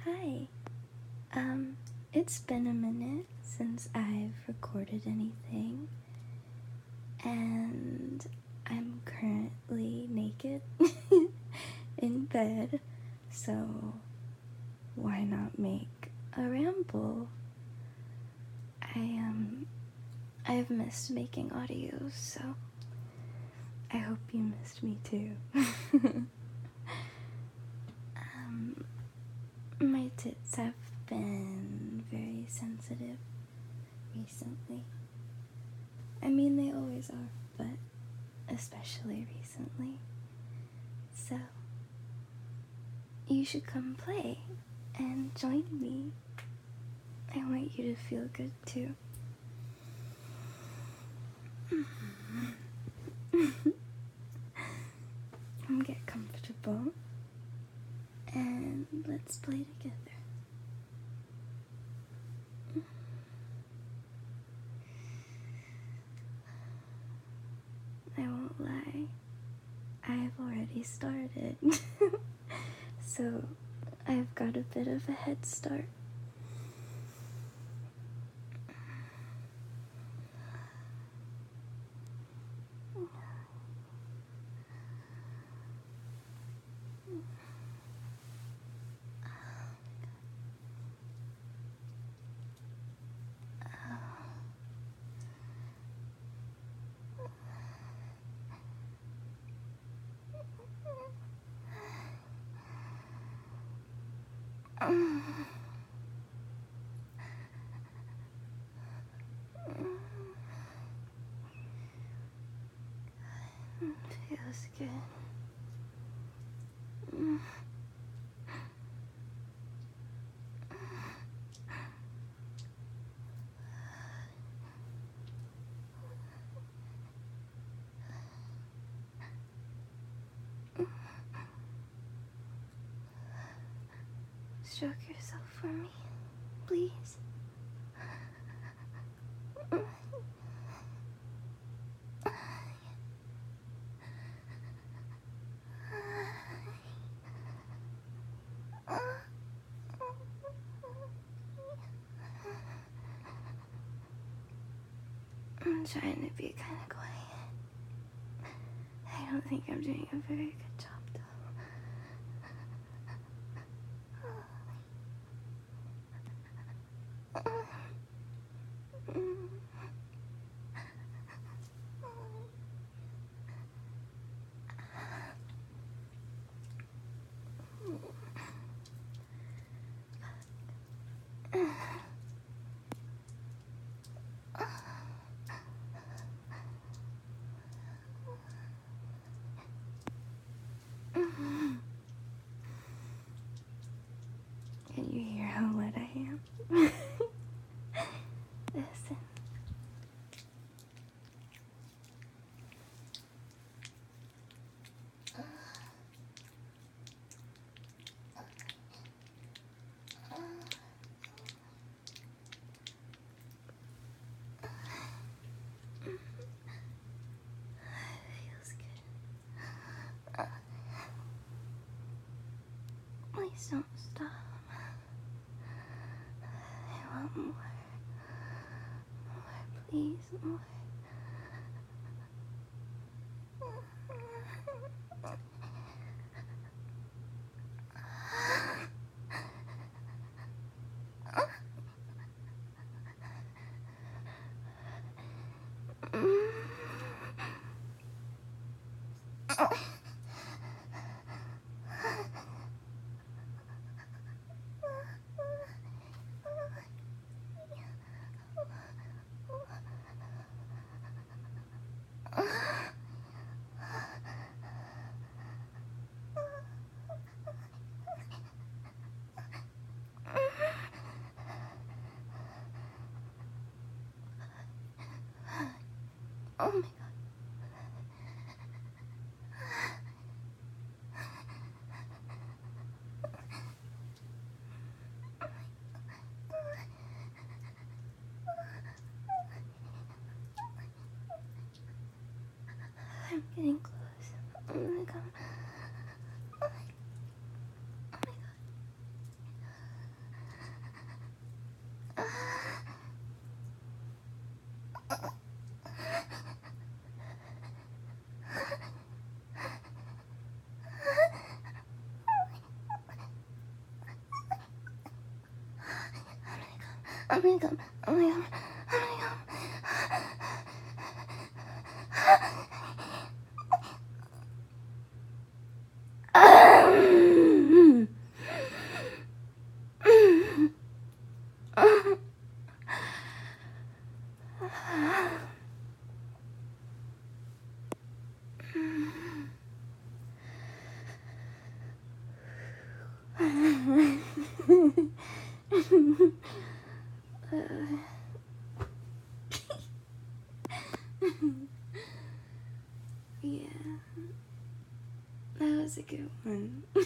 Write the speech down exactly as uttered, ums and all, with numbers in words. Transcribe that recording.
Hi. Um, it's been a minute since I've recorded anything, and I'm currently naked in bed, so why not make a ramble? I, um, I've missed making audios, so I hope you missed me too. um, my tits have been very sensitive recently. I mean, they always are, but especially recently. So, you should come play and join me. I want you to feel good too. Get comfortable and let's play together. I won't lie, I've already started. So I've got a bit of a head start. Feels good. Stroke yourself for me, please. I'm trying to be kind of quiet. I don't think I'm doing a very good job, though. Can you hear how wet I am? Listen. Feels good. Please don't stop. I want more. More, please, more. Oh my god. I'm getting close. Oh my god. Oh my, oh my god. Oh my god. Oh my god. Oh my god. Yeah, that was a good one.